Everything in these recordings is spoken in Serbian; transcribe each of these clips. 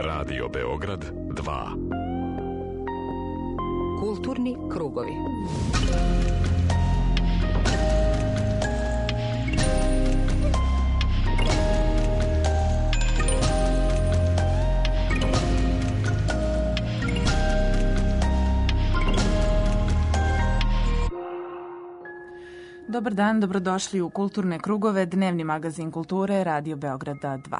Radio Beograd 2. Kulturni krugovi. Dobar dan, dobrodošli u Kulturne krugove, dnevni magazin kulture Radio Beograda 2.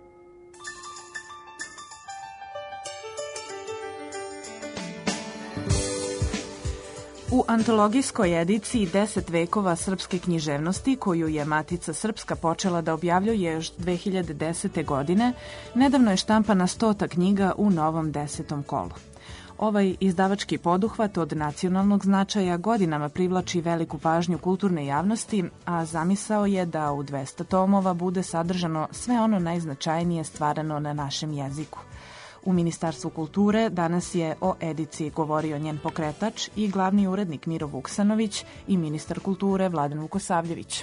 U antologijskoj ediciji 10 vekova srpske književnosti, koju je Matica Srpska počela da objavljuje još 2010. godine, nedavno je štampana 100. knjiga u novom 10. kolu. Ovaj izdavački poduhvat od nacionalnog značaja godinama privlači veliku pažnju kulturne javnosti, a zamisao je da u 200 tomova bude sadržano sve ono najznačajnije stvarano na našem jeziku. U Ministarstvu kulture danas je o ediciji govorio njen pokretač i glavni urednik Miro Vuksanović i ministar kulture Vladan Vukosavljević.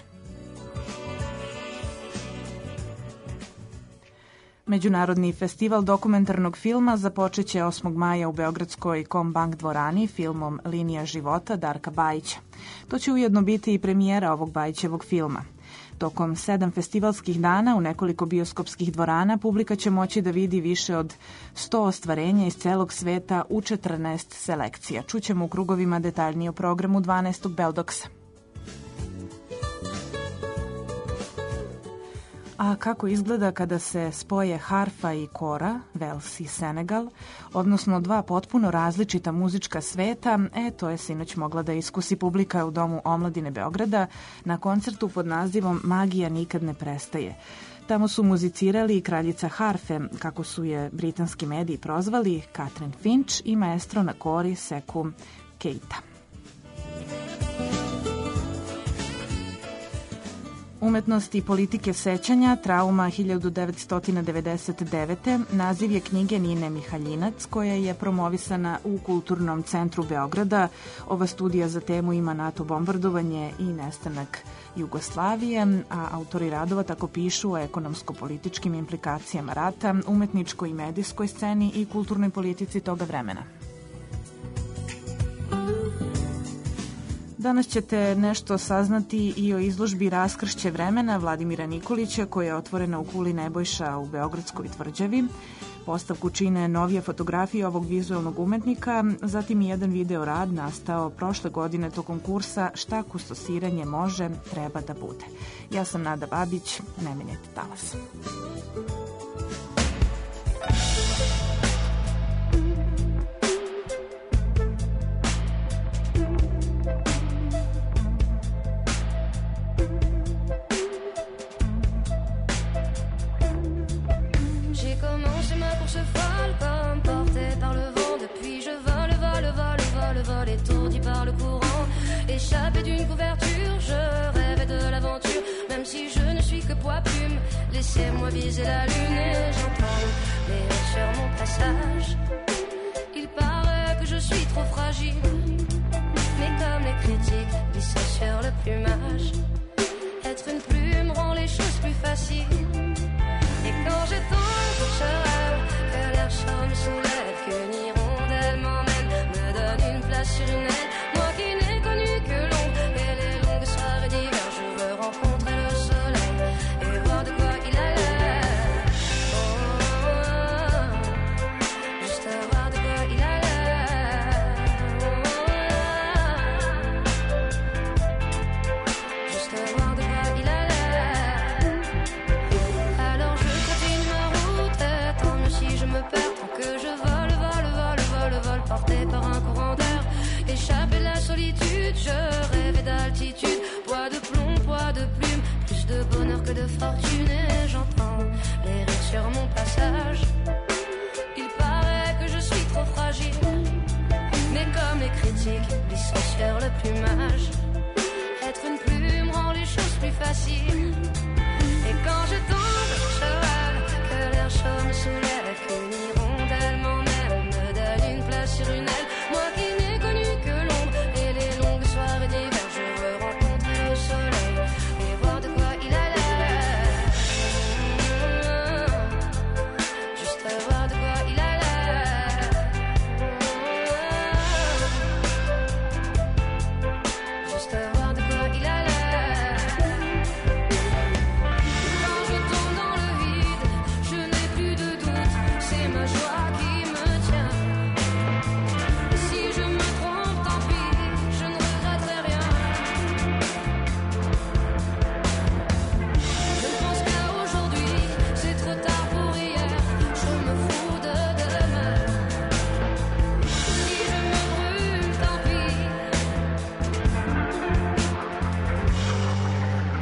Međunarodni festival dokumentarnog filma započeće 8. maja u Beogradskoj Kombank dvorani filmom Linija života Darka Bajića. To će ujedno biti i premijera ovog Bajićevog filma. Tokom 7 festivalskih dana u nekoliko bioskopskih dvorana publika će moći da vidi više od 100 ostvarenja iz celog sveta u 14 selekcija. Čućemo u krugovima detaljnije o programu 12. Beldoksa. A kako izgleda kada se spoje harfa i kora, Vels i Senegal, odnosno dva potpuno različita muzička sveta, to je sinoć mogla da iskusi publika u Domu omladine Beograda na koncertu pod nazivom Magija nikad ne prestaje. Tamo su muzicirali i kraljica harfe, kako su je britanski mediji prozvali, Catherine Finch i maestro na kori Sekou Keita. Umetnost i politike sećanja, trauma 1999. naziv je knjige Nine Mihaljinac, koja je promovisana u Kulturnom centru Beograda. Ova studija za temu ima NATO bombardovanje i nestanak Jugoslavije, a autori radova tako pišu o ekonomsko-političkim implikacijama rata, umetničkoj i medijskoj sceni i kulturnoj politici toga vremena. Danas ćete nešto saznati i o izložbi Raskršće vremena Vladimira Nikolića, koja je otvorena u Kuli Nebojša u Beogradskoj tvrđavi. Postavku čine novije fotografije ovog vizualnog umetnika, zatim i jedan video rad nastao prošle godine tokom kursa Šta kustosiranje može, treba da bude. Ja sam Nada Babić, ne menjajte talas. Échappé d'une couverture, je rêvais de l'aventure. Même si je ne suis que poids plume, laissez-moi viser la lune et j'entends les rires sur mon passage. Il paraît que je suis trop fragile, mais comme les critiques glissent sur le plumage, être une plume rend les choses plus faciles. Et quand je tombe, je rêve que l'air chaud me soulève, qu'une hirondelle m'emmène, me donne une place sur une aile. Moi qui n'ai connu que l'ombre et les longues soirées d'hiver, je veux rencontrer le soleil et voir de quoi il a l'air. Oh, oh, oh, juste voir de quoi il a l'air. Oh, oh, juste voir de quoi il a l'air. Alors je continue ma route, tant mieux si je me perds, tant que je vole, porté par un courant d'air. Échappé de la solitude, je rêvais d'altitude. Poids de plomb, poids de plume, plus de bonheur que de fortune. Et j'entends les rires sur mon passage. Il paraît que je suis trop fragile, mais comme les critiques glissent sur le plumage, être une plume rend les choses plus faciles. Et quand je tombe, je rêve que l'air chaud me soulève, qu'une hirondelle m'emmène, me donne une place sur une aile. Moi qui n'ai connu que l'ombre et les longues soirées d'hiver, je veux rencontrer le soleil et voir de quoi il a l'air. Juste voir de quoi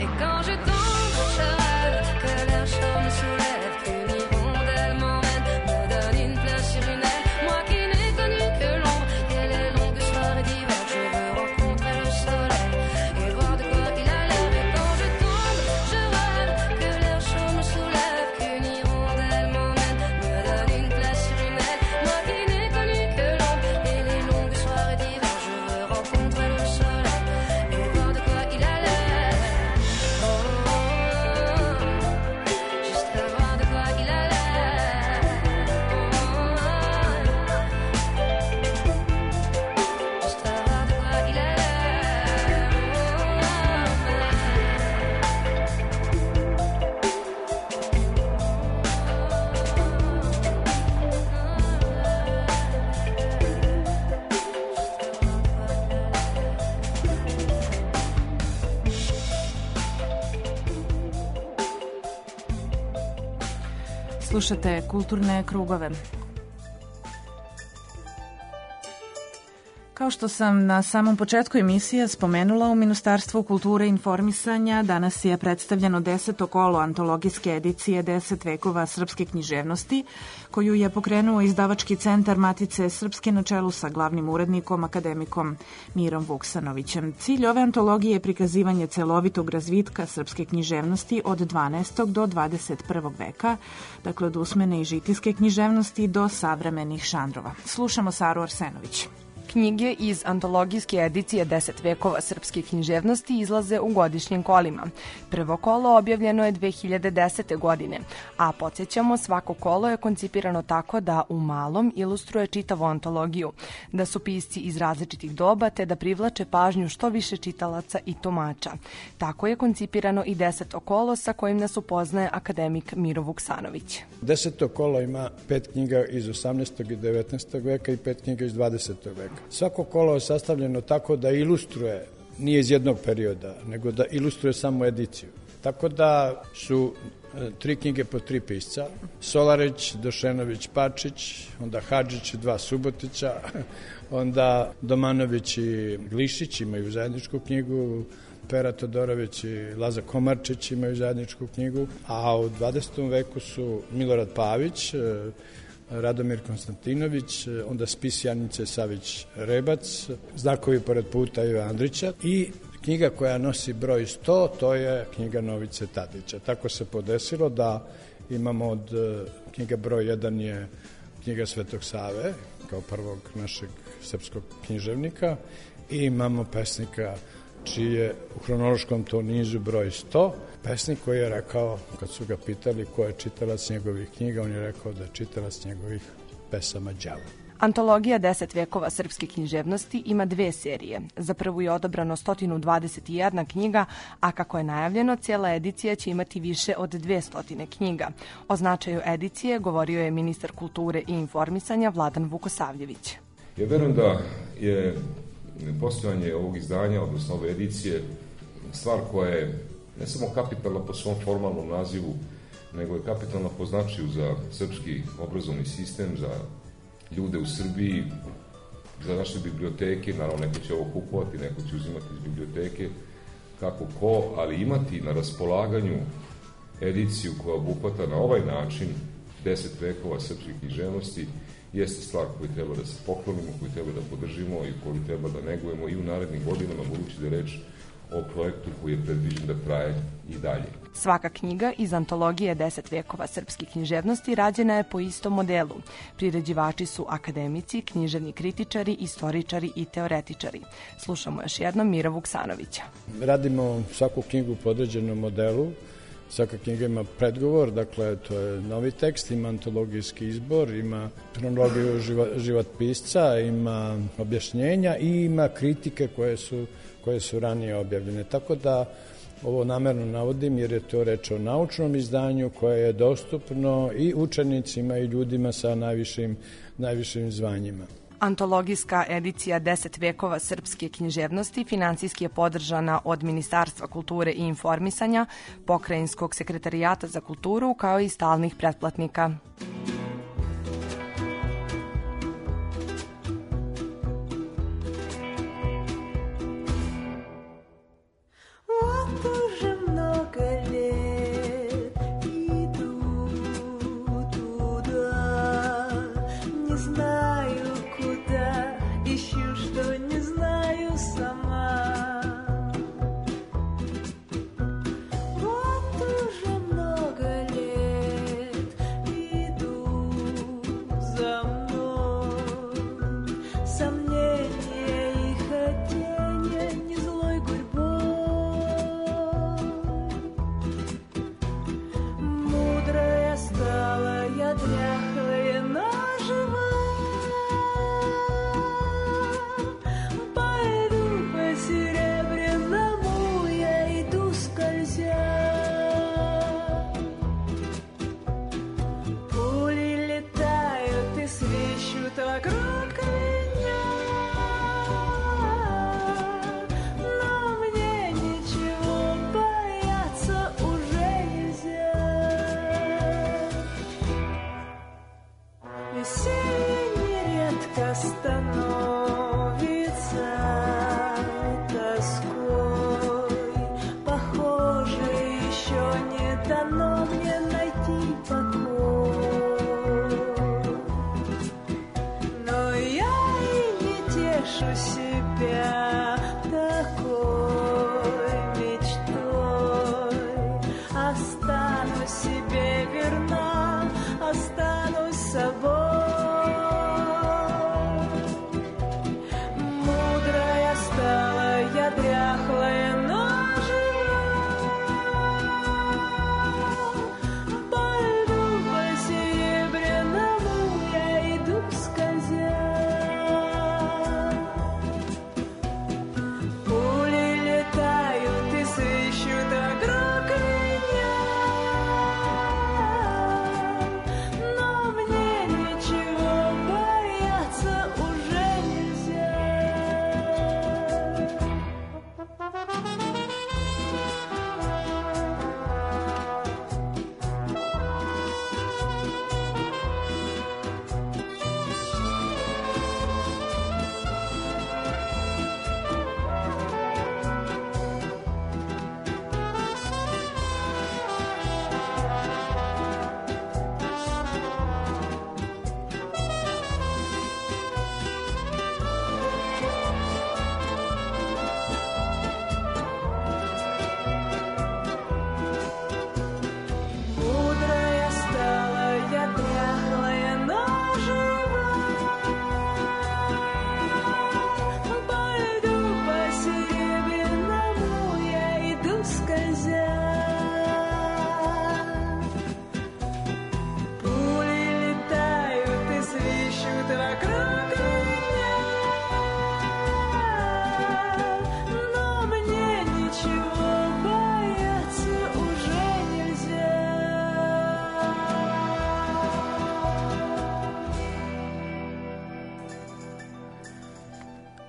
Et quand je tombe, je rêve que l'air chaud me soulève, qu'une hirondelle m'emmène, me donne une place sur une aile. Moi qui n'ai connu que l'ombre et les longues soirées d'hiver, je veux rencontrer le soleil et voir de quoi il a l'air. Et quand je tombe, je rêve que l'air chaud me soulève, qu'une hirondelle m'emmène, me donne une place sur une aile. Moi qui n'ai connu que l'ombre et les longues soirées d'hiver, je veux rencontrer le soleil et voir de quoi il a l'air. Oh, juste à voir de quoi il a l'air. Juste à voir de quoi il a l'air. Slušate Kulturne krugove. Kao što sam na samom početku emisije spomenula, u Ministarstvu kulture i informisanja danas je predstavljeno 10. kolo antologijske edicije 10 vekova srpske književnosti, koju je pokrenuo izdavački centar Matice Srpske na čelu sa glavnim urednikom, akademikom Mirom Vuksanovićem. Cilj ove antologije je prikazivanje celovitog razvitka srpske književnosti od 12. do 21. veka, dakle od usmene i žitijske književnosti do savremenih žanrova. Slušamo Saru Arsenović. Knjige iz antologijske edicije 10 vekova srpske književnosti izlaze u godišnjim kolima. Prvo kolo objavljeno je 2010. godine, a podsjećamo, svako kolo je koncipirano tako da u malom ilustruje čitavu antologiju, da su pisci iz različitih doba te da privlače pažnju što više čitalaca i tumača. Tako je koncipirano i 10. kolo sa kojim nas upoznaje akademik Miro Vuksanović. 10. kolo ima 5 knjiga iz 18. i 19. veka i 5 knjiga iz 20. veka. Svako kolo je sastavljeno tako da ilustruje, nije iz jednog perioda, nego da ilustruje samo ediciju. Tako da su 3 knjige po 3 pisca, Solarić, Došenović, Pačić, onda Hadžić i 2 Subotića, onda Domanović i Glišić imaju zajedničku knjigu, Pera Todorović i Laza Komarčić imaju zajedničku knjigu, a u 20. veku su Milorad Pavić, Radomir Konstantinović, onda spis Janice Savić-Rebac, Znakovi pored puta Iva Andrića i knjiga koja nosi broj 100, to je knjiga Novice Tadića. Tako se podesilo da imamo od knjiga broj 1 je knjiga Svetog Save, kao prvog našeg srpskog književnika, i imamo pesnika čiji je u hronološkom to nizu broj 100. Pesnik koji je rekao, kad su ga pitali ko je čitalac njegovih knjiga, on je rekao da je čitalac njegovih pesama đavo. Antologija 10 vekova srpske književnosti ima 2 serije. Za prvu je odabrano 121 knjiga, a kako je najavljeno, cijela edicija će imati više od 200 knjiga. O značaju edicije govorio je ministar kulture i informisanja Vladan Vukosavljević. Ja verujem da je postojanje ovog izdanja, odnosno ove edicije, stvar koja je ne samo kapitalna po svom formalnom nazivu, nego je kapitalna po značaju za srpski obrazovni sistem, za ljude u Srbiji, za naše biblioteke. Naravno, neko će ovo kupovati, neko će uzimati iz biblioteke, kako ko, ali imati na raspolaganju ediciju koja obuhvata na ovaj način 10 vekova srpske književnosti jeste stvar koju treba da se poklonimo, koju treba da podržimo i koju treba da negujemo i u narednim godinama, budući da je reč o projektu koji je predviđen da traje i dalje. Svaka knjiga iz antologije 10 vekova srpske književnosti rađena je po istom modelu. Priređivači su akademici, književni kritičari, istoričari i teoretičari. Slušamo još jednom Mira Vuksanovića. Radimo svaku knjigu po određenom modelu. Svaka knjiga ima predgovor, dakle to je novi tekst, ima antologijski izbor, ima hronologiju život pisca, ima objašnjenja i ima kritike koje su ranije objavljene. Tako da ovo namerno navodim jer je to reč o naučnom izdanju koje je dostupno i učenicima i ljudima sa najvišim zvanjima. Antologijska edicija 10 vekova srpske književnosti finansijski je podržana od Ministarstva kulture i informisanja, Pokrajinskog sekretarijata za kulturu, kao i stalnih pretplatnika. What je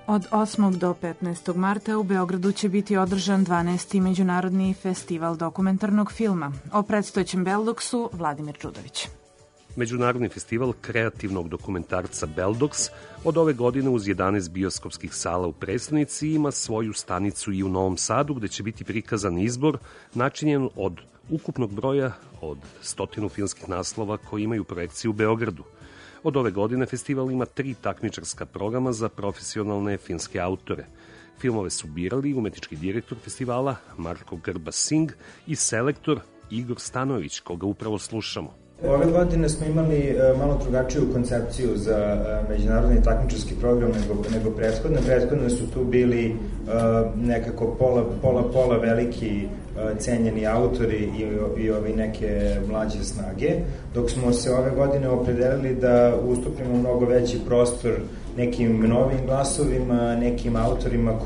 Od 8. do 15. marta u Beogradu će biti održan 12. Međunarodni festival dokumentarnog filma. O predstojećem Beldoksu Vladimir Čudović. Međunarodni festival kreativnog dokumentarca Beldoks od ove godine uz 11 bioskopskih sala u prestonici ima svoju stanicu i u Novom Sadu, gde će biti prikazan izbor načinjen od ukupnog broja od 100 filmskih naslova koji imaju projekciju u Beogradu. Od ove godine festival ima 3 takmičarska programa za profesionalne filmske autore. Filmove su birali umetnički direktor festivala Marko Grba-Singh i selektor Igor Stanojević, koga upravo slušamo. Ove godine smo imali malo drugačiju koncepciju za međunarodni takmičarski program nego prethodne. Prethodne su tu bili nekako pola veliki cenjeni autori i ovi neke mlađe snage, dok smo se ove godine opredelili da ustupimo mnogo veći prostor nekim novim glasovima, nekim autorima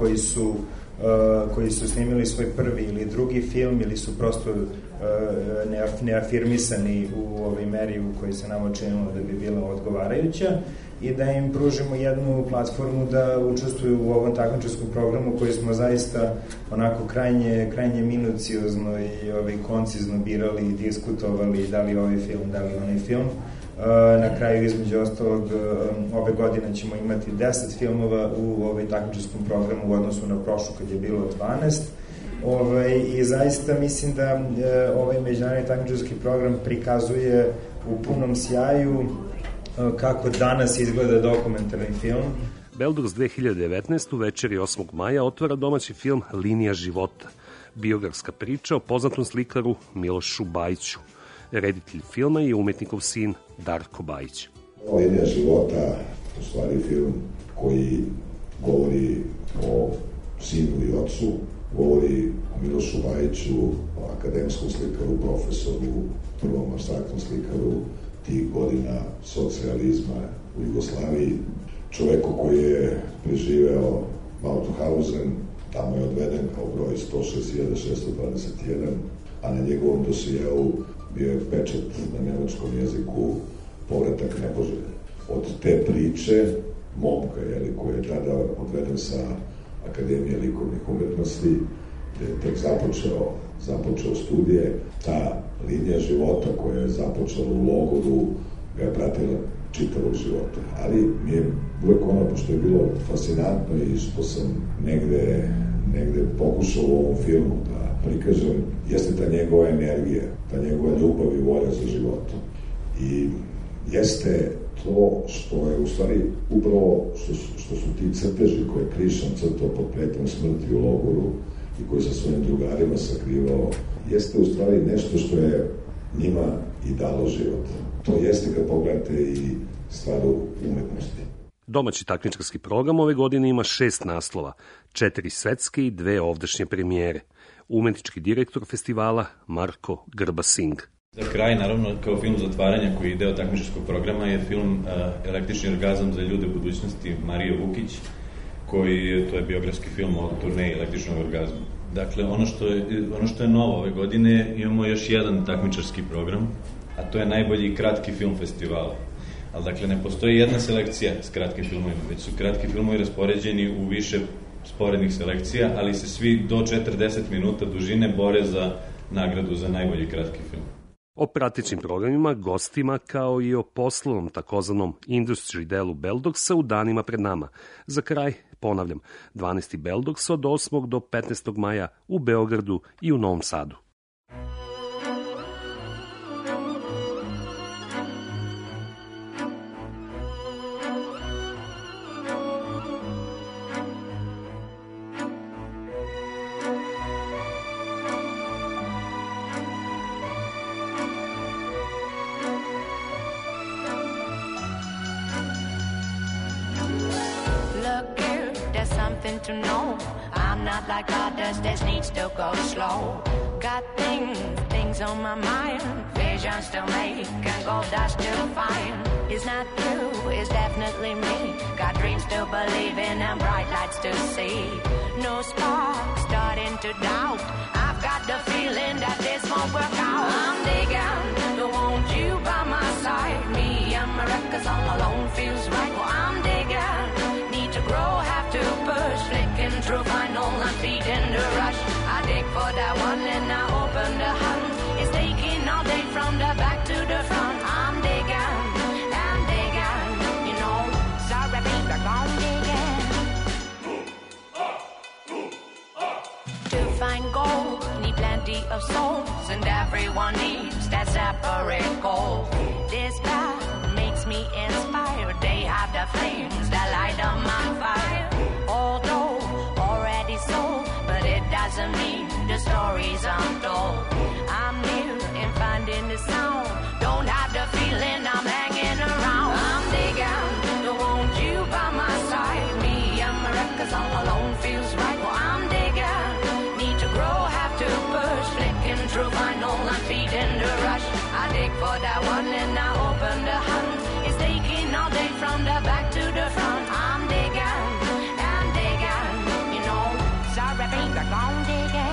koji su snimili svoj prvi ili drugi film ili su prosto neafirmisani u ovoj meri u kojoj se nam učinilo da bi bila odgovarajuća i da im pružimo jednu platformu da učestvuju u ovom takmičarskom programu koji smo zaista onako krajnje minuciozno i koncizno birali i diskutovali da li ovaj film, da li onaj film. Na kraju, između ostalog, ove godine ćemo imati 10 filmova u ovaj takmičarskom programu u odnosu na prošlu kad je bilo 12. I zaista mislim da ovaj međunarodni takmičarski program prikazuje u punom sjaju kako danas izgleda dokumentarni film. Beldoks 2019. u večeri 8. maja otvara domaći film Linija života, biografska priča o poznatom slikaru Milošu Bajiću. Reditelj filma je umetnikov sin Darko Bajić. Linija života, u stvari film koji govori o sinu i ocu, govori o Milošu Bajiću, o akademskom slikaru, profesoru, prvom apstraktnom slikaru tih godina socijalizma u Jugoslaviji, čoveku koji je preživeo Mauthausen, tamo je odveden kao broj 106.621, a na njegovom dosijeu bio je pečat na nemačkom jeziku povratak nepoželjen. Od te priče, momka, koji je tada odveden sa Akademije likovnih umetnosti, gde je tek započeo studije, ta linija života koja je započela u logoru ga je pratila čitavog života. Ali mi je uvek pošto je bilo fascinantno i što sam negde pokušao u ovom filmu da prikažem, jeste ta njegova energija, ta njegova ljubav i volja za životom. I jeste to što je u stvari upravo što su ti crteži koje je Krišan crtao pod pretom smrti u logoru i koji sa svojim drugarima sakrivao, jeste u stvari nešto što je njima i dalo život. To jeste kad pogledate i stvaru umetnosti. Domaći takmičarski program ove godine ima 6 naslova, 4 svetske i 2 ovdašnje premijere. Umetnički direktor festivala Marko Grba-Singh. Za kraj, naravno, kao film zatvaranja koji je deo takmičarskog programa je film Električni orgazam za ljude budućnosti Marije Vukić, to je biografski film o turneji električnog orgazma. Dakle, ono što je novo ove godine, imamo još jedan takmičarski program, a to je najbolji kratki film festivala. Ali, dakle, ne postoji jedna selekcija s kratkim filmovima, već su kratki filmovi raspoređeni u više sporednih selekcija, ali se svi do 40 minuta dužine bore za nagradu za najbolji kratki film. O pratećim programima, gostima, kao i o poslovnom takozvanom industry delu Beldoksa u danima pred nama. Za kraj, ponavljam, 12. Beldoks od 8. do 15. maja u Beogradu i u Novom Sadu. To know I'm not like others, this needs to go slow. Got things on my mind, visions to make and gold dust to find. It's not you, it's definitely me. Got dreams to believe in and bright lights to see. No spark, starting to doubt. I've got the feeling that this won't work out. I'm digging, don't want you by my side. Me and my records all alone feels right. Well, I'm digging, need to grow, have to for that one and I open the hunt. It's taking all day from the back to the front. I'm digging, you know. Sorry, baby, I'm digging. To find gold, need plenty of souls, and everyone needs that separate goal. This path makes me inspired. They have the flames that light up my fire. Although already sold, but it doesn't mean the stories I'm told. I'm new in finding the sound. Don't have the feeling I'm hanging around. I'm digging, don't want you by my side. Me and my records all alone feels right. Well, I'm digging, need to grow, have to push. Flicking through vinyl, I'm feeding the rush. I dig for that one and I open the hunt. It's taking all day from the back to the front. I'm digging, you know. Sorry, baby, I'm digging.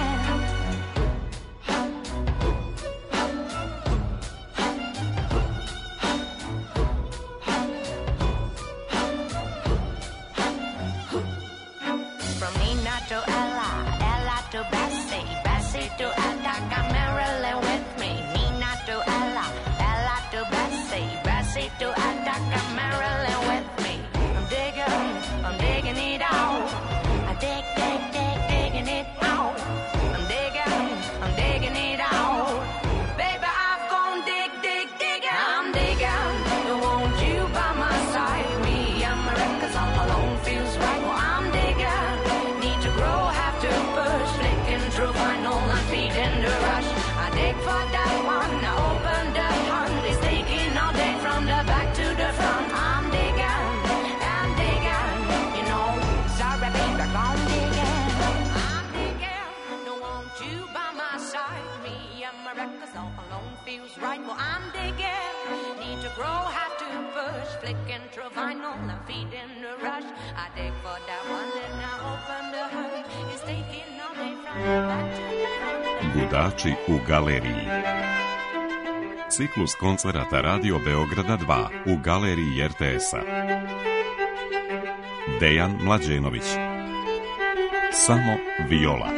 From Nina to Ella, Ella to Bessie, Bessie to Attica, Marilyn with me. Nina to Ella, Ella to Bessie, Bessie to Attica, Marilyn with me. I'm digging it out. I digging it out. I'm digging it out. Baby, I've gone digging. I'm digging, don't want you by my side. Me and my records all alone feels right. Well, I'm digging, need to grow, have to push. Flicking through vinyl, I'm feeding the rush. I dig for that one, I open the hunt. It's taking all day from the back to the front. I'm digging, you know. Sorry, baby, I'm digging. I'm digging, don't want you by my side. Me and my records all alone feels right. Well, I'm digging, need to grow, have to push. Flicking through vinyl, I'm feeding the rush. I dig for that one and I open the hunt. It's taking all day from the back to the front. Ludači u galeriji. Ciklus koncerata Radio Beograda 2 u galeriji RTS-a. Dejan Mlađenović. Samo viola.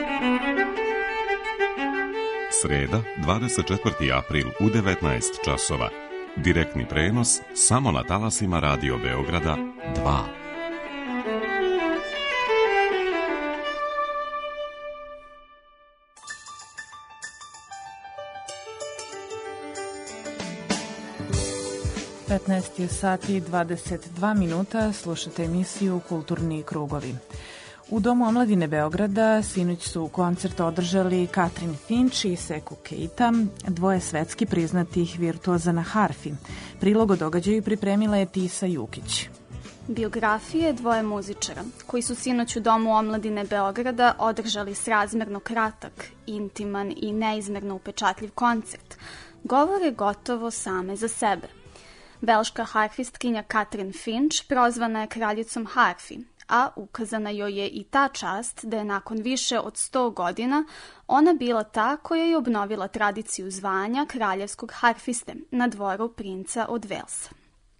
Sreda, 24. april u 19 časova. Direktni prenos samo na talasima Radio Beograda 2. sati i 22 minuta, slušate emisiju Kulturni krugovi. U Domu omladine Beograda sinoć su koncert održali Katrin Finch i Seku Keita, dvoje svetski priznatih virtuoza na harfi. Prilog o događaju pripremila je Tisa Jukić. Biografije dvoje muzičara, koji su sinoć u Domu omladine Beograda održali srazmerno kratak, intiman i neizmerno upečatljiv koncert, govore gotovo same za sebe. Belška harfistkinja Katrin Finch prozvana je kraljicom harfi, a ukazana joj je i ta čast da je nakon više od 100 godina ona bila ta koja je obnovila tradiciju zvanja kraljevskog harfiste na dvoru princa od Velsa.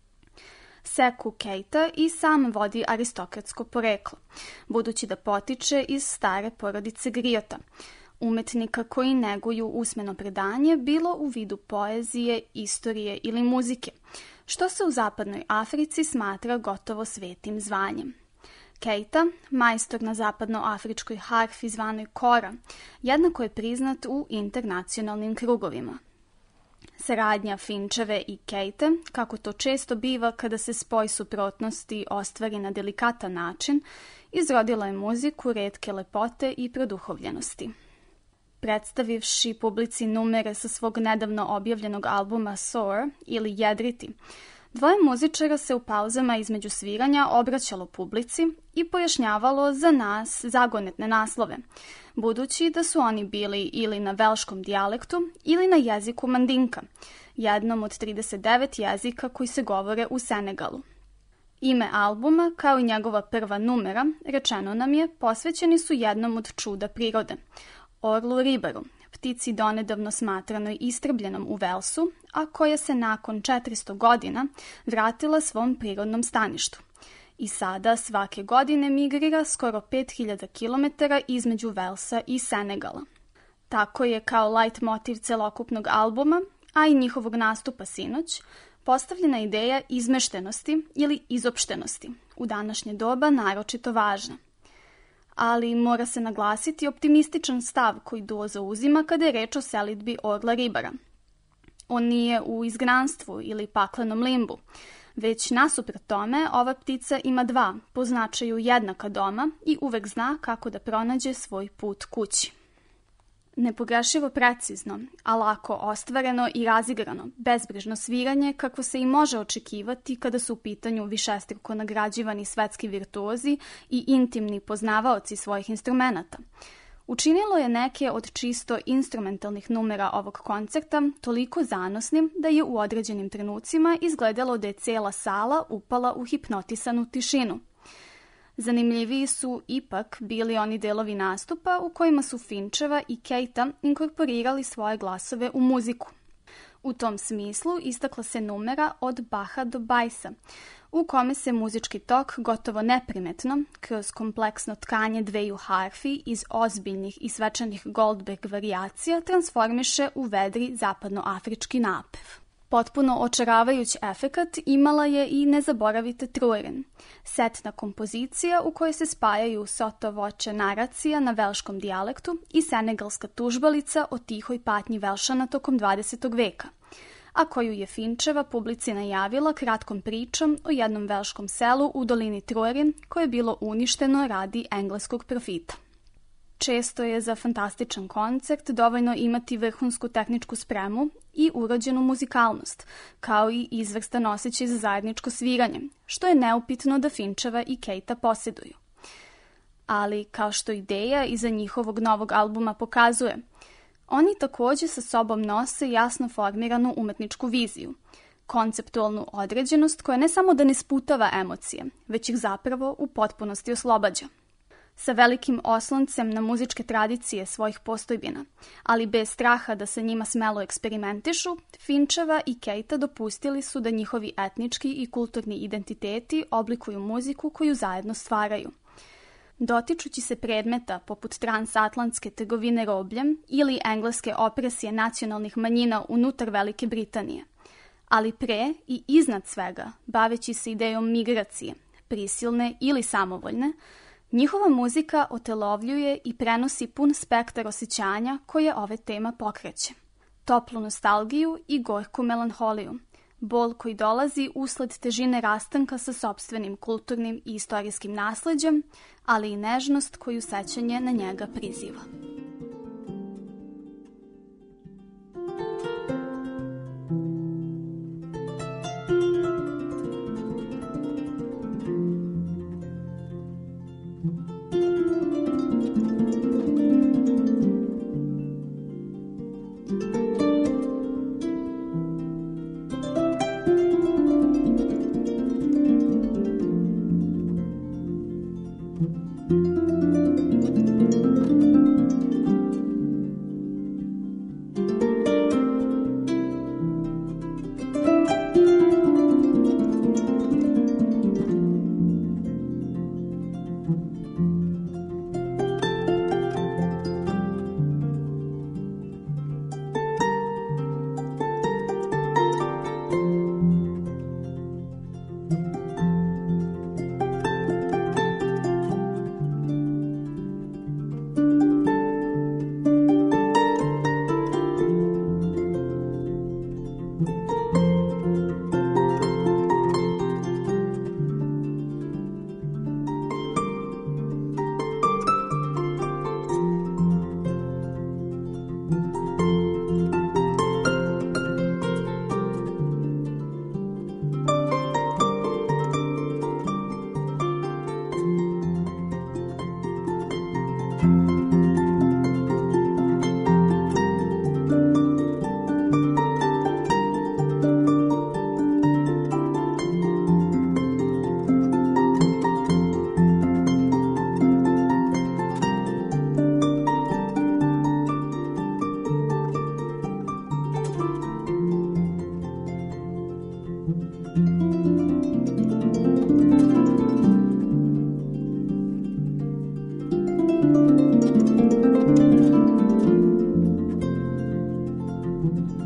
Seku Keita i sam vodi aristokratsko poreklo, budući da potiče iz stare porodice griota, umetnika koji neguju usmeno predanje bilo u vidu poezije, istorije ili muzike, što se u zapadnoj Africi smatra gotovo svetim zvanjem. Keita, majstor na zapadnoafričkoj harfi zvanoj kora, jednako je priznat u internacionalnim krugovima. Saradnja Finčeve i Keite, kako to često biva kada se spoj suprotnosti ostvari na delikatan način, izrodila je muziku retke lepote i produhovljenosti. Predstavivši publici numere sa svog nedavno objavljenog albuma Soar ili Jedriti, dvoje muzičara se u pauzama između sviranja obraćalo publici i pojašnjavalo za nas zagonetne naslove, budući da su oni bili ili na velškom dijalektu ili na jeziku mandinka, jednom od 39 jezika koji se govore u Senegalu. Ime albuma, kao i njegova prva numera, rečeno nam je, posvećeni su jednom od čuda prirode, orlu ribaru, ptici donedavno smatranoj istrbljenom u Velsu, a koja se nakon 400 godina vratila svom prirodnom staništu. I sada svake godine migrira skoro 5000 km između Velsa i Senegala. Tako je kao light motiv celokupnog albuma, a i njihovog nastupa sinoć, postavljena ideja izmeštenosti ili izopštenosti, u današnje doba naročito važna. Ali mora se naglasiti optimističan stav koji duo zauzima kada je reč o selidbi orla ribara. On nije u izgnanstvu ili paklenom limbu, već nasuprot tome ova ptica ima dva, po značaju jednaka doma i uvek zna kako da pronađe svoj put kući. Nepogrešivo precizno, a lako ostvareno i razigrano, bezbrižno sviranje kako se i može očekivati kada su u pitanju višestruko nagrađivani svetski virtuozi i intimni poznavaoci svojih instrumenata. Učinilo je neke od čisto instrumentalnih numera ovog koncerta toliko zanosnim da je u određenim trenucima izgledalo da je cela sala upala u hipnotisanu tišinu. Zanimljiviji su ipak bili oni delovi nastupa u kojima su Finčeva i Keita inkorporirali svoje glasove u muziku. U tom smislu istakla se numera Od Baha do Bajsa, u kome se muzički tok gotovo neprimetno, kroz kompleksno tkanje dveju harfi iz ozbiljnih i svečanih Goldberg varijacija, transformiše u vedri zapadnoafrički napev. Potpuno očaravajuć efekat imala je i Nezaboravite Truren, setna kompozicija u kojoj se spajaju soto voće naracija na velškom dijalektu i senegalska tužbalica o tihoj patnji Velšana tokom 20. veka, a koju je Finčeva publici najavila kratkom pričom o jednom velškom selu u dolini Trurin koje je bilo uništeno radi engleskog profita. Često je za fantastičan koncert dovoljno imati vrhunsku tehničku spremu i urođenu muzikalnost, kao i izvrstan osjećaj za zajedničko sviranje, što je neupitno da Finčeva i Keita posjeduju. Ali, kao što ideja iza njihovog novog albuma pokazuje, oni takođe sa sobom nose jasno formiranu umetničku viziju, konceptualnu određenost koja ne samo da ne sputava emocije, već ih zapravo u potpunosti oslobađa. Sa velikim osloncem na muzičke tradicije svojih postojbina, ali bez straha da se njima smelo eksperimentišu, Finčeva i Keita dopustili su da njihovi etnički i kulturni identiteti oblikuju muziku koju zajedno stvaraju. Dotičući se predmeta poput transatlantske trgovine robljem ili engleske opresije nacionalnih manjina unutar Velike Britanije, ali pre i iznad svega, baveći se idejom migracije, prisilne ili samovoljne, njihova muzika otelovljuje i prenosi pun spektar osjećanja koje ove tema pokreće. Toplu nostalgiju i gorku melanholiju, bol koji dolazi usled težine rastanka sa sopstvenim kulturnim i istorijskim nasleđem, ali i nežnost koju sećanje na njega priziva.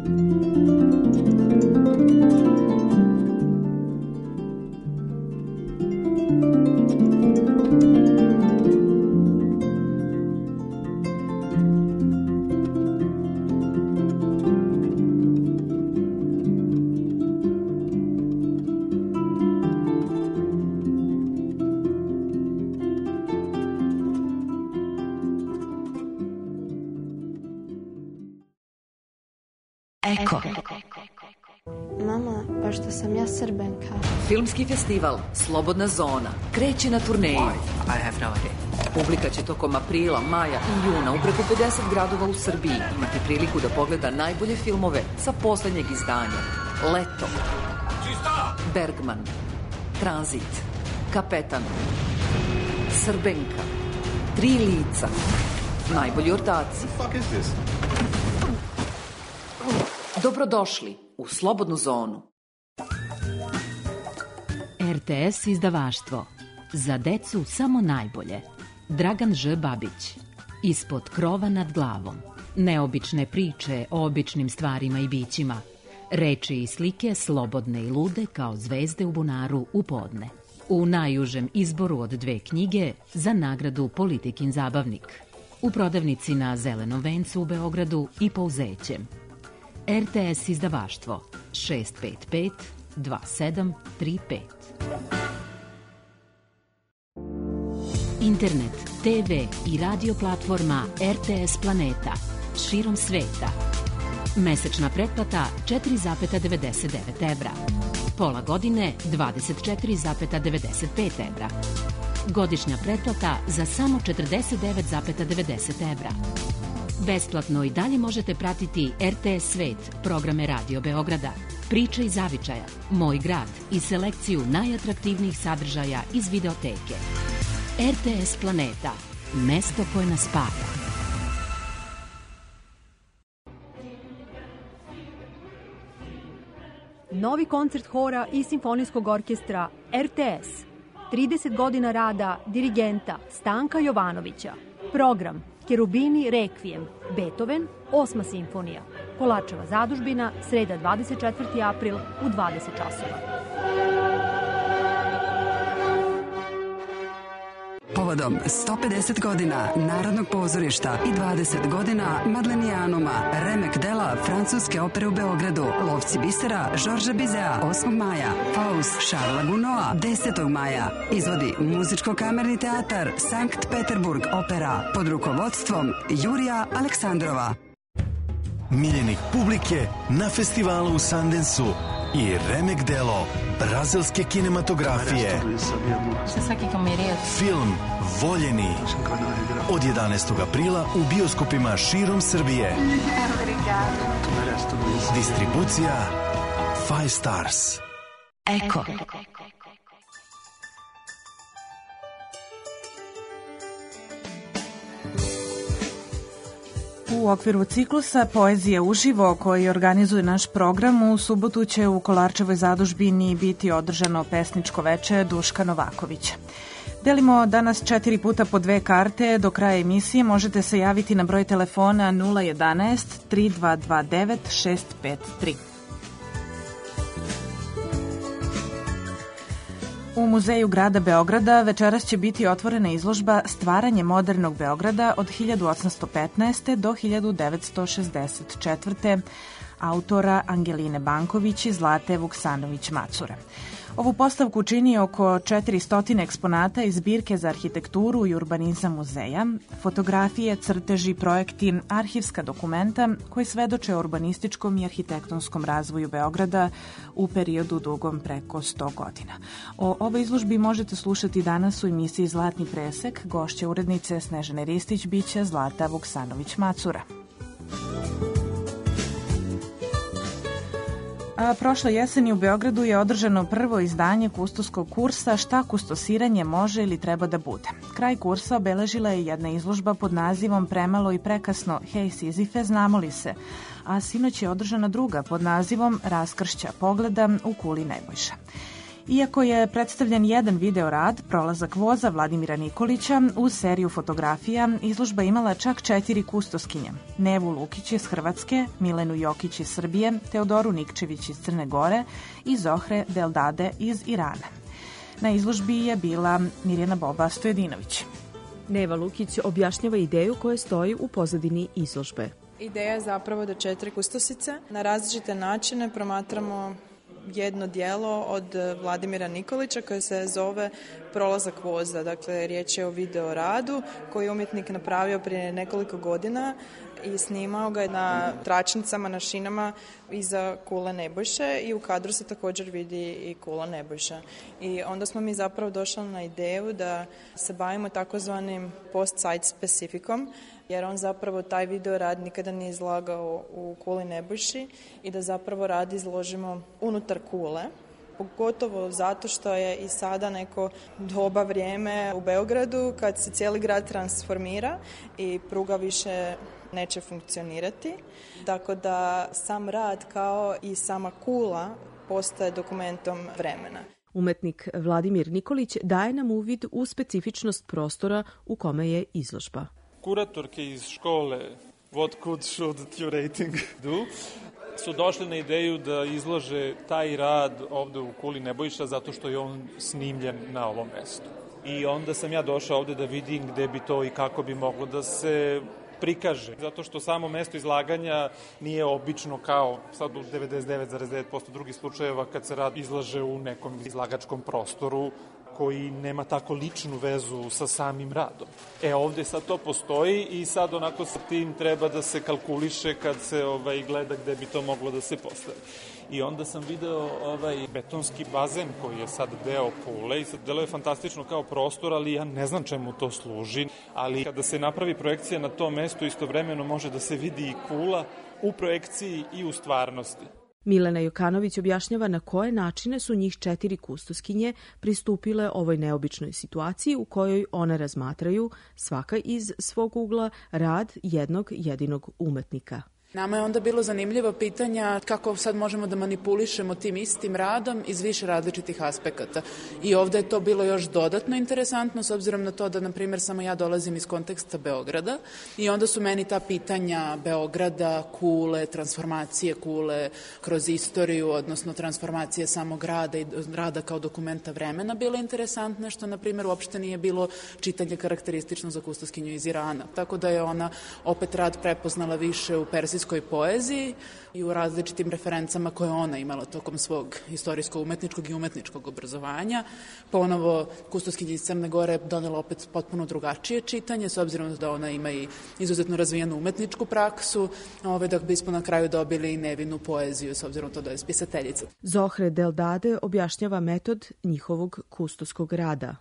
Eko. Mama, pa što sam ja Srbenka. Filmski festival Slobodna zona kreće na turneju. Publika će tokom aprila, maja i juna u preko 50 gradova u Srbiji imati priliku da pogleda najbolje filmove sa poslednjeg izdanja. Leto, Bergman, Tranzit, Kapetan, Srbenka, Tri lica, najbolji ortaci. Dobrodošli u Slobodnu zonu. RTS izdavaštvo. Za decu samo najbolje. Dragan Ž. Babić. Ispod krova nad glavom. Neobične priče o običnim stvarima i bićima. Reči i slike slobodne i lude kao zvezde u bunaru u podne. U najužem izboru od 2 knjige za nagradu Politikin zabavnik. U prodavnici na Zelenom vencu u Beogradu i Pouzećem. RTS izdavaštvo 655 2735. Internet, TV i radio platforma RTS Planeta širom sveta. Mesečna pretplata 4,99 evra. Pola godine 24,95 evra. Godišnja pretplata za samo 49,90 evra. Besplatno i dalje možete pratiti RTS Svet, programe Radio Beograda, Priče iz zavičaja, Moj grad i selekciju najatraktivnijih sadržaja iz videoteke. RTS Planeta, mesto koje nas spaja. Novi koncert hora i simfonijskog orkestra RTS. 30 godina rada dirigenta Stanka Jovanovića. Program Kerubini Rekvijem, Beethoven, 8. simfonija. Kolačeva zadužbina, sreda 24. april u 20 časova. Povodom 150 godina Narodnog pozorišta i 20 godina Madlenijanuma, remek dela francuske opere u Beogradu, Lovci bisera Žorža Bizea 8. maja, Faust Šarla Gunoa 10. maja, izvodi Muzičko-kamerni teatar Sankt Peterburg opera pod rukovodstvom Jurija Aleksandrova. Miljenik publike na festivalu u Sundanceu i remek delo brazilske kinematografije. Film Voljeni od 11. aprila u bioskopima širom Srbije. Distribucija 5 Stars. Eko. U okviru ciklusa Poezije uživo koji organizuje naš program, u subotu će u Kolarčevoj zadužbini biti održano pesničko veče Duška Novakovića. Delimo danas 4 puta po 2 karte. Do kraja emisije možete se javiti na broj telefona 011 3229 653. U Muzeju grada Beograda večeras će biti otvorena izložba Stvaranje modernog Beograda od 1815. do 1964. autora Angeline Banković i Zlate Vuksanović-Macura. Ovu postavku čini oko 400 eksponata iz zbirke za arhitekturu i urbanizam muzeja, fotografije, crteži, projekti, arhivska dokumenta koji svedoče o urbanističkom i arhitektonskom razvoju Beograda u periodu dugom preko 100 godina. O ovoj izložbi možete slušati danas u emisiji Zlatni presek. Gošća urednice Snežane Ristić biće Zlata Vuksanović-Macura. Prošle jeseni u Beogradu je održano prvo izdanje kustoskog kursa Šta kustosiranje može ili treba da bude. Kraj kursa obeležila je jedna izložba pod nazivom Premalo i prekasno, hej Sizife, znamo li se? A sinoć je održana druga pod nazivom Raskršća pogleda u kuli Nebojša. Iako je predstavljen jedan video rad, Prolazak voza Vladimira Nikolića, uz seriju fotografija, izložba imala čak 4 kustoskinje. Nevu Lukić iz Hrvatske, Milenu Jokić iz Srbije, Teodoru Nikčević iz Crne Gore i Zohre Deldade iz Irana. Na izložbi je bila Mirjana Boba Stojedinović. Neva Lukić objašnjava ideju koja stoji u pozadini izložbe. Ideja je zapravo da 4 kustosice na različite načine promatramo jedno dijelo od Vladimira Nikolića koje se zove Prolazak voza. Dakle, riječ je o video radu koji je umjetnik napravio prije nekoliko godina i snimao ga na tračnicama, na šinama iza kule Nebojše i u kadru se također vidi i kula Nebojša. I onda smo mi zapravo došli na ideju da se bavimo takozvanim post-site specifikom, jer on zapravo taj video rad nikada nije izlagao u kuli Nebojši i da zapravo rad izložimo unutar kule. Pogotovo zato što je i sada neko doba vrijeme u Beogradu kad se cijeli grad transformira i pruga više neće funkcionirati. Tako da sam rad kao i sama kula postaje dokumentom vremena. Umetnik Vladimir Nikolić daje nam uvid u specifičnost prostora u kome je izložba. Kuratorke iz škole What Could Should Curating Do su došli na ideju da izlože taj rad ovde u kuli Nebojša zato što je on snimljen na ovom mestu. I onda sam ja došao ovde da vidim gde bi to i kako bi moglo da se prikaže. Zato što samo mesto izlaganja nije obično kao sad u 99,9% drugih slučajeva kad se rad izlaže u nekom izlagačkom prostoru koji nema tako ličnu vezu sa samim radom. Ovde sad to postoji i sad onako sa tim treba da se kalkuliše kad se gleda gde bi to moglo da se postavi. I onda sam video betonski bazen koji je sad deo kule i sad deluje fantastično kao prostor, ali ja ne znam čemu to služi, ali kada se napravi projekcija na tom mestu istovremeno može da se vidi i kula u projekciji i u stvarnosti. Milena Jokanović objašnjava na koje načine su njih 4 kustoskinje pristupile ovoj neobičnoj situaciji u kojoj one razmatraju, svaka iz svog ugla, rad jednog jedinog umetnika. Nama je onda bilo zanimljivo pitanja kako sad možemo da manipulišemo tim istim radom iz više različitih aspekata. I ovde je to bilo još dodatno interesantno s obzirom na to da, na primjer, samo ja dolazim iz konteksta Beograda i onda su meni ta pitanja Beograda, kule, transformacije kule kroz istoriju, odnosno transformacije samog grada i rada kao dokumenta vremena bile interesantne, što, na primjer, uopšte nije bilo čitanje karakteristično za kustoskinju iz Irana. Tako da je ona opet rad prepoznala više u persijskoj poeziji i u različitim referencama koje ona imala tokom svog istorijsko-umetničkog i umetničkog obrazovanja. Ponovo, kustoskinja iz Crne Gore donela opet potpuno drugačije čitanje, s obzirom da ona ima i izuzetno razvijenu umetničku praksu, dok bismo na kraju dobili i nevinu poeziju, s obzirom to da je spisateljica. Zohre Deldade objašnjava metod njihovog kustoskog rada.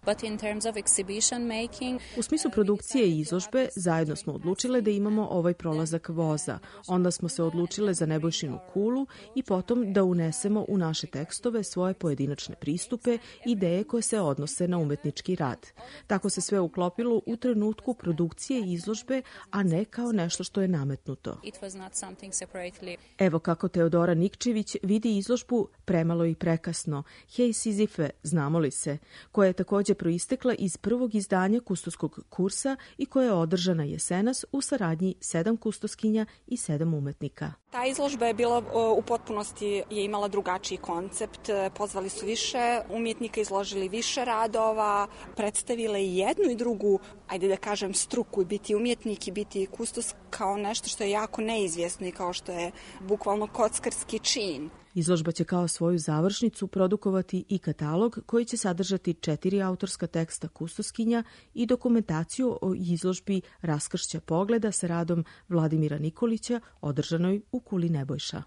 U smislu produkcije i izložbe zajedno smo odlučile da imamo ovaj prolazak voza. Onda smo se odlučile za Nebojšinu kulu i potom da unesemo u naše tekstove svoje pojedinačne pristupe, ideje koje se odnose na umetnički rad. Tako se sve uklopilo u trenutku produkcije i izložbe, a ne kao nešto što je nametnuto. Evo kako Teodora Nikčević vidi izložbu Premalo i prekasno, Hej Sizife, znamo li se, koja je takođe proistekla iz prvog izdanja kustoskog kursa i koja je održana jesenas u saradnji 7 kustoskinja i 7 umetnika. Ta izložba je bila u potpunosti, je imala drugačiji koncept, pozvali su više umjetnika, izložili više radova, predstavile i jednu i drugu, ajde da kažem, struku, biti umjetnik i biti kustos kao nešto što je jako neizvjesno i kao što je bukvalno kockarski čin. Izložba će kao svoju završnicu produkovati i katalog koji će sadržati 4 autorska teksta kustoskinja i dokumentaciju o izložbi Raskršća pogleda sa radom Vladimira Nikolića održanoj u kuli Nebojša.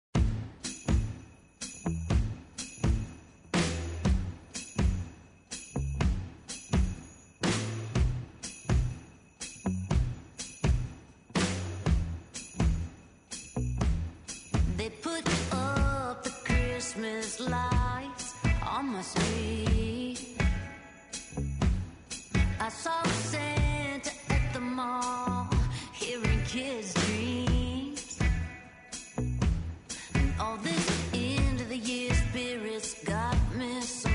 Christmas lights on my street. I saw Santa at the mall, hearing kids' dreams. And all this end of the year spirits got me so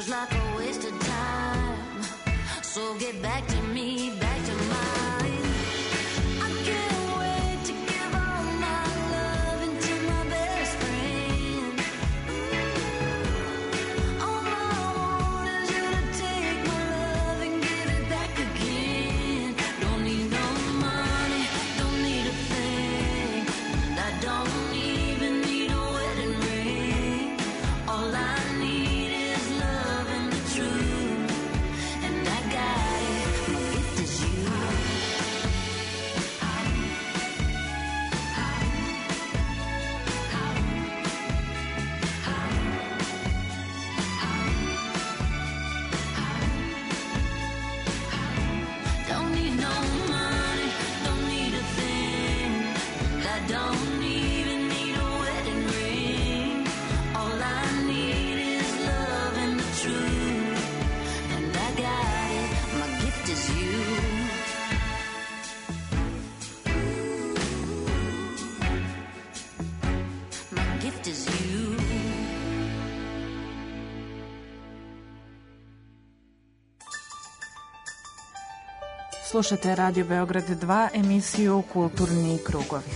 feels like a waste of time. So get back to me, back to mine. I can't wait to give all my loving to my best friend. All I want is you to take my love and give it back again. Don't need no money, don't need a thing. I don't even need a wedding ring. All I need is love and the truth. And I got it, my gift is you. Don't need no money, don't need a thing. And I don't even need a wedding ring. All I need is love and the truth. And I got it, my gift is you. My gift is you. Slušate Radio Beograd 2, emisiju Kulturni krugovi.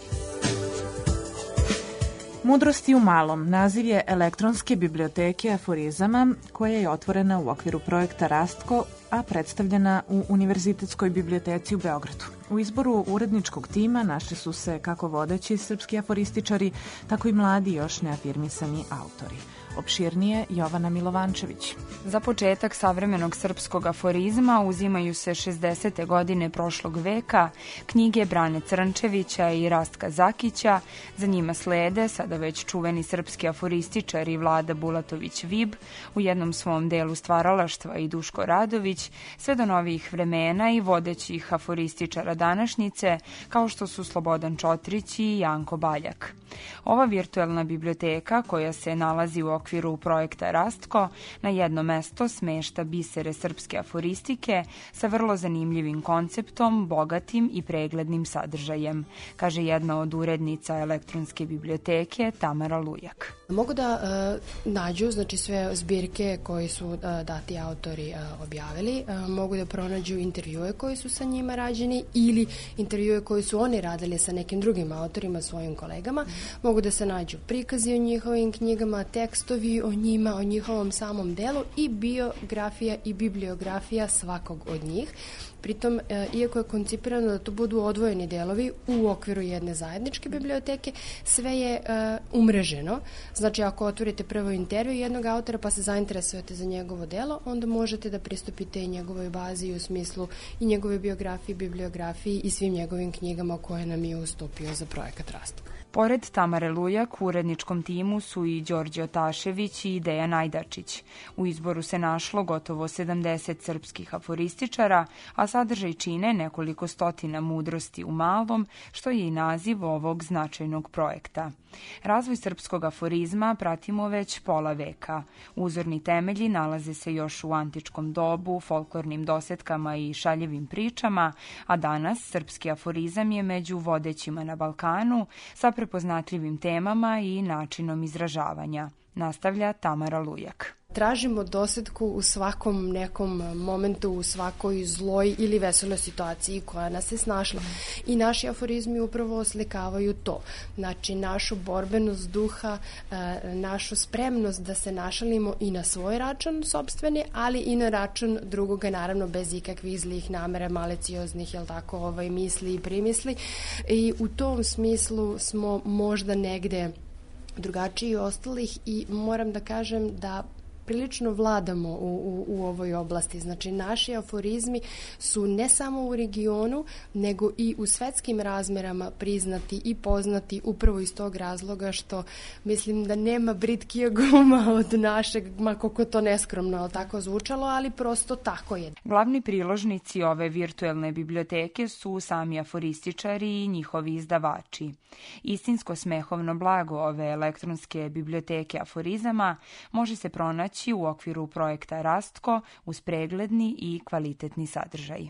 Mudrosti u malom naziv je elektronske biblioteke aforizama koja je otvorena u okviru projekta Rastko, a predstavljena u Univerzitetskoj biblioteci u Beogradu. U izboru uredničkog tima našli su se kako vodeći srpski aforističari, tako i mladi još neafirmisani autori. Opširnije Jovana Milovančević. Za početak savremenog srpskog aforizma uzimaju se 60. godine prošlog veka knjige Brane Crnčevića i Rastka Zakića, za njima slede sada već čuveni srpski aforističari Vlada Bulatović-Vib, u jednom svom delu stvaralaštva i Duško Radović, sve do novijih vremena i vodećih aforističara današnjice, kao što su Slobodan Čotrić i Janko Baljak. Ova virtuelna biblioteka, koja se nalazi u okviru projekta Rastko, na jedno mesto smešta bisere srpske aforistike sa vrlo zanimljivim konceptom, bogatim i preglednim sadržajem, kaže jedna od urednica elektronske biblioteke Tamara Lujak. Mogu da nađu sve zbirke koje su dati autori objavili, mogu da pronađu intervjue koji su sa njima rađeni ili intervjue koji su oni radili sa nekim drugim autorima, svojim kolegama. Mogu da se nađu prikazi o njihovim knjigama, tekstovi o njima, o njihovom samom delu i biografija i bibliografija svakog od njih. Pritom, iako je koncipirano da to budu odvojeni delovi u okviru jedne zajedničke biblioteke, sve je umreženo. Znači, ako otvorite prvo intervju jednog autora pa se zainteresujete za njegovo delo, onda možete da pristupite i njegovoj bazi u smislu i njegove biografije, bibliografiji i svim njegovim knjigama koje nam je ustupio za projekat Rastko. Pored Tamare Lujak, u uredničkom timu su i Đorđe Otašević i Dejan Ajdačić. U izboru se našlo gotovo 70 srpskih aforističara, a sadržaj čine nekoliko stotina mudrosti u malom, što je i naziv ovog značajnog projekta. Razvoj srpskog aforizma pratimo već pola veka. Uzorni temelji nalaze se još u antičkom dobu, folklornim dosetkama i šaljivim pričama, a danas srpski aforizam je među vodećima na Balkanu sa prepoznatljivim temama i načinom izražavanja, nastavlja Tamara Lujak. Tražimo dosetku u svakom nekom momentu, u svakoj zloj ili veseloj situaciji koja nas je snašla. I naši aforizmi upravo oslikavaju to. Znači, našu borbenost duha, našu spremnost da se našalimo i na svoj račun sopstveni, ali i na račun drugoga, naravno bez ikakvih zlih namera, malicioznih, misli i primisli. I u tom smislu smo možda negde drugačiji ostalih i moram da kažem da prilično vladamo u ovoj oblasti. Znači, naši aforizmi su ne samo u regionu, nego i u svetskim razmerama priznati i poznati upravo iz tog razloga što mislim da nema britkija guma od našeg, ma koliko to neskromno tako zvučalo, ali prosto tako je. Glavni priložnici ove virtuelne biblioteke su sami aforističari i njihovi izdavači. Istinsko smehovno blago ove elektronske biblioteke aforizama može se pronaći u okviru projekta Rastko uz pregledni i kvalitetni sadržaj.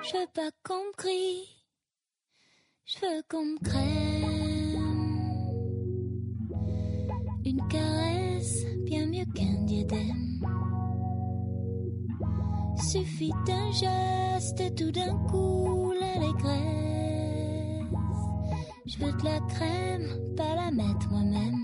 Je veux pas qu'on me crie, je veux qu'on me crème. Une caresse, bien mieux qu'un diadème. Suffit d'un geste et tout d'un coup l'allégresse. Je veux de la crème, pas la mettre moi-même.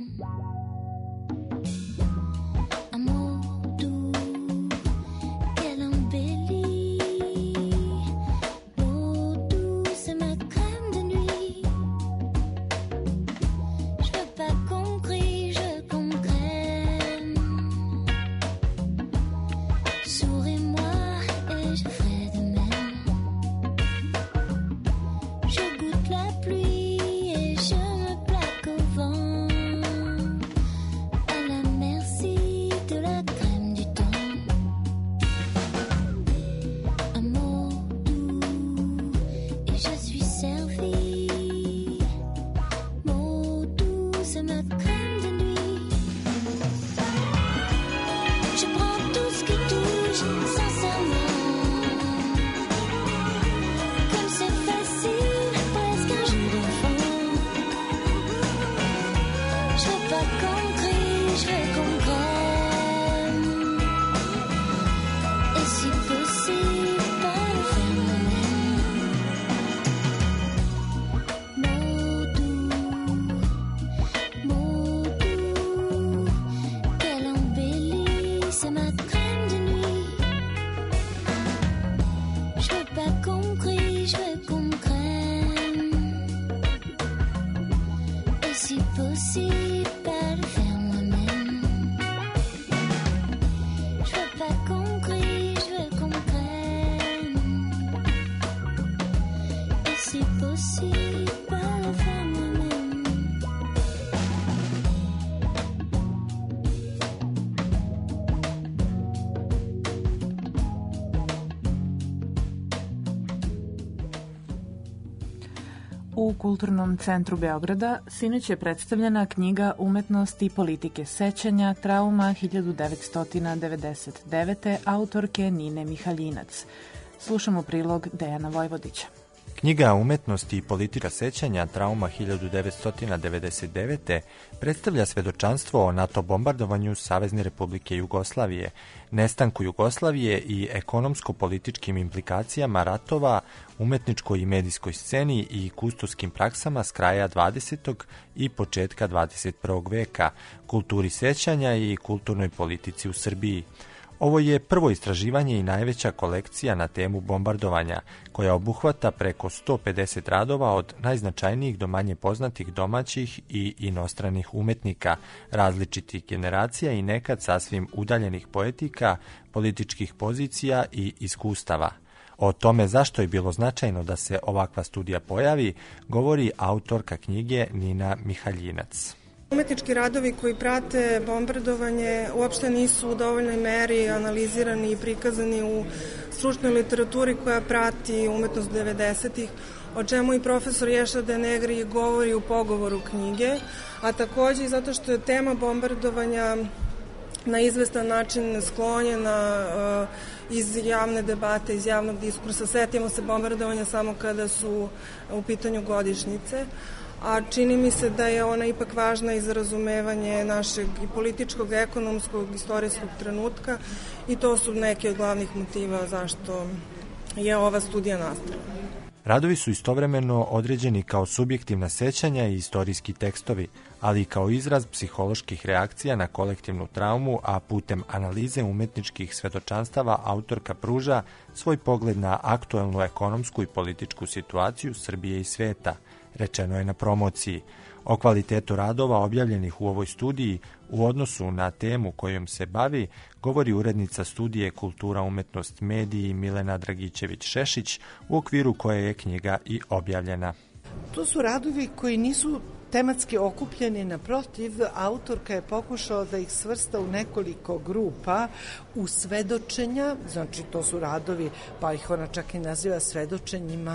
U Kulturnom centru Beograda sinoć je predstavljena knjiga Umetnost i politike sećanja, trauma 1999. autorke Nine Mihaljinac. Slušamo prilog Dejana Vojvodića. Knjiga Umetnosti i politika sećanja, trauma 1999. predstavlja svedočanstvo o NATO bombardovanju Savezne Republike Jugoslavije, nestanku Jugoslavije i ekonomsko-političkim implikacijama ratova, umetničkoj i medijskoj sceni i kustoskim praksama s kraja 20. i početka 21. veka, kulturi sećanja i kulturnoj politici u Srbiji. Ovo je prvo istraživanje i najveća kolekcija na temu bombardovanja, koja obuhvata preko 150 radova od najznačajnijih do manje poznatih domaćih i inostranih umetnika, različitih generacija i nekad sasvim udaljenih poetika, političkih pozicija i iskustava. O tome zašto je bilo značajno da se ovakva studija pojavi, govori autorka knjige Nina Mihaljinac. Umetnički radovi koji prate bombardovanje uopšte nisu u dovoljnoj meri analizirani i prikazani u stručnoj literaturi koja prati umetnost 90-ih, o čemu i profesor Ješa De Negri govori u pogovoru knjige, a takođe i zato što je tema bombardovanja na izvestan način sklonjena iz javne debate, iz javnog diskursa. Setimo se bombardovanja samo kada su u pitanju godišnjice, a čini mi se da je ona ipak važna i za razumevanje našeg i političkog, ekonomskog, istorijskog trenutka i to su neki od glavnih motiva zašto je ova studija nastala. Radovi su istovremeno određeni kao subjektivna sećanja i istorijski tekstovi, ali i kao izraz psiholoških reakcija na kolektivnu traumu, a putem analize umetničkih svedočanstava autorka pruža svoj pogled na aktuelnu ekonomsku i političku situaciju Srbije i sveta, rečeno je na promociji. O kvalitetu radova objavljenih u ovoj studiji u odnosu na temu kojom se bavi govori urednica studije Kultura, umetnost, mediji Milena Dragićević-Šešić, u okviru koje je knjiga i objavljena. To su radovi koji nisu tematski okupljeni, naprotiv, autorka je pokušala da ih svrsta u nekoliko grupa u svedočenja, znači to su radovi, pa ih ona čak i naziva svedočenjima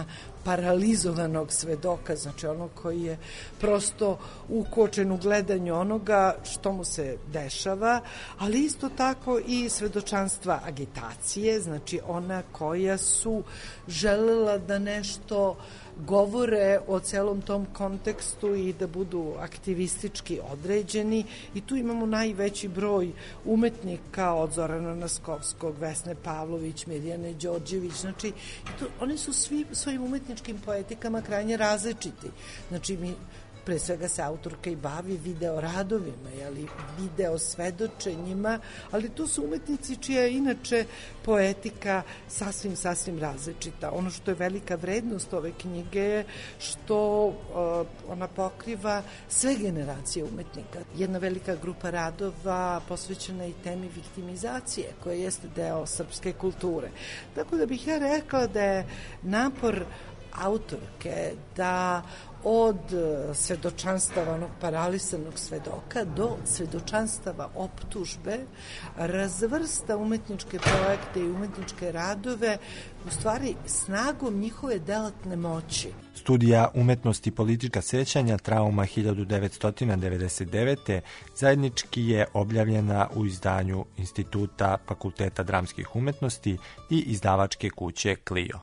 paralizovanog svedoka, znači onog koji je prosto ukočen u gledanju onoga što mu se dešava, ali isto tako i svedočanstva agitacije, znači ona koja su želela da nešto govore o celom tom kontekstu i da budu aktivistički određeni, i tu imamo najveći broj umetnika od Zorana Naskovskog, Vesne Pavlović, Mirjane Đorđević, znači oni su svi svojim umetničkim poetikama krajnje različiti. Znači mi pre svega se autorka i bavi video radovima, video svedočenjima, ali to su umetnici čija je inače poetika sasvim različita. Ono što je velika vrednost ove knjige je što ona pokriva sve generacije umetnika. Jedna velika grupa radova posvećena i temi viktimizacije, koja jeste deo srpske kulture. Tako da bih ja rekla da je napor autorke da od svedočanstava onog paralisanog svedoka do svedočanstava optužbe razvrsta umetničke projekte i umetničke radove u stvari snagom njihove delatne moći. Studija Umetnost i politička sećanja, trauma 1999. zajednički je objavljena u izdanju Instituta Fakulteta dramskih umetnosti i izdavačke kuće Clio.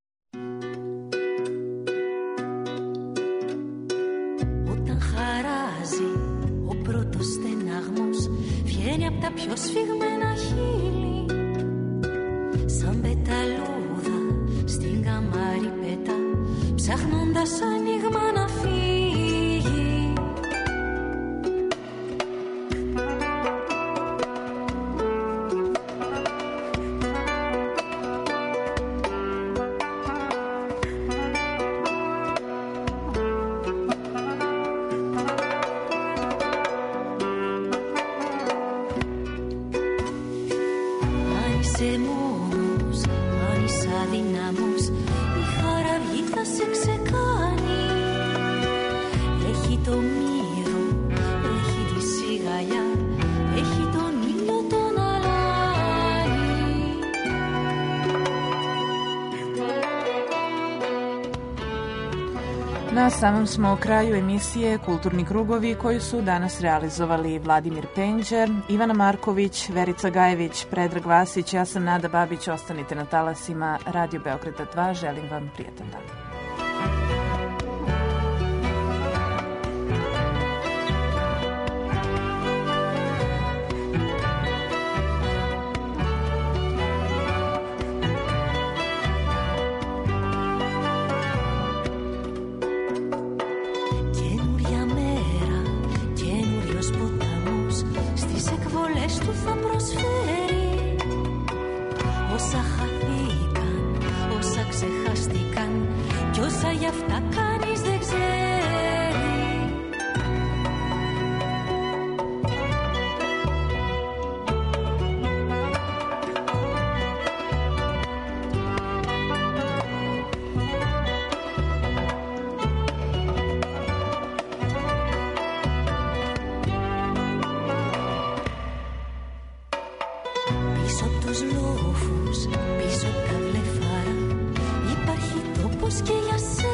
Πρώτος στεναγμός βγαίνει απ' τα πιο σφιγμένα χείλη, σαν πεταλούδα στην καμάρι πέτα, ψάχνοντας ανοίγμα να φύγει. Na samom smo kraju emisije Kulturni krugovi koju su danas realizovali Vladimir Penđer, Ivana Marković, Verica Gajević, Predrag Vasić, ja sam Nada Babić. Ostanite na talasima Radio Beograda 2. Želim vam prijetan dan. Πίσω απ' τα βλεφάρα υπάρχει τόπος και για σένα.